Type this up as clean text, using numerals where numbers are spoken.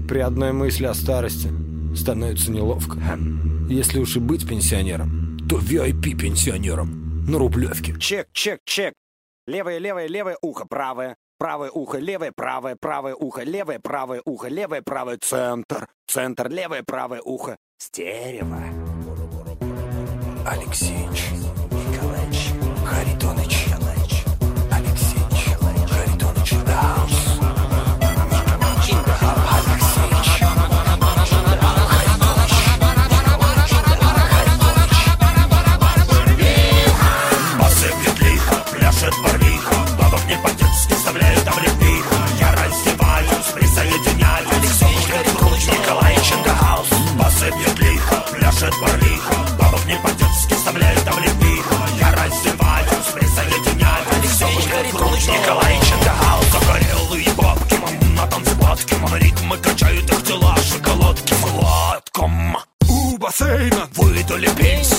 При одной мысли о старости становится неловко. Если уж и быть пенсионером, то VIP-пенсионером на Рублевке. Чек, чек, чек. Левое, левое, левое ухо, правое. Правое ухо, левое, правое. Правое ухо, левое, правое ухо, левое, правое. Центр. Центр, левое, правое ухо. Стерео. Алексеич Николаевич Харитонович. Алексеич Харитонович Даус. Посыпет лихо, пляшет барвиха, бабок не по-детски вставляют там лепиха. Я раздеваюсь, присоединяюсь. Алексеич Харитонович Николаевич Даус. Посыпет лихо, пляшет барвиха, бабок не по-детски вставляют там лепиха. Я раздеваюсь, присоединяюсь. Алексеич Харитонович Николаевич Даус. Загорелые бабки, на танцплатке, ритмы качают их тела шоколадки сладком. У бассейна выдали пенсию.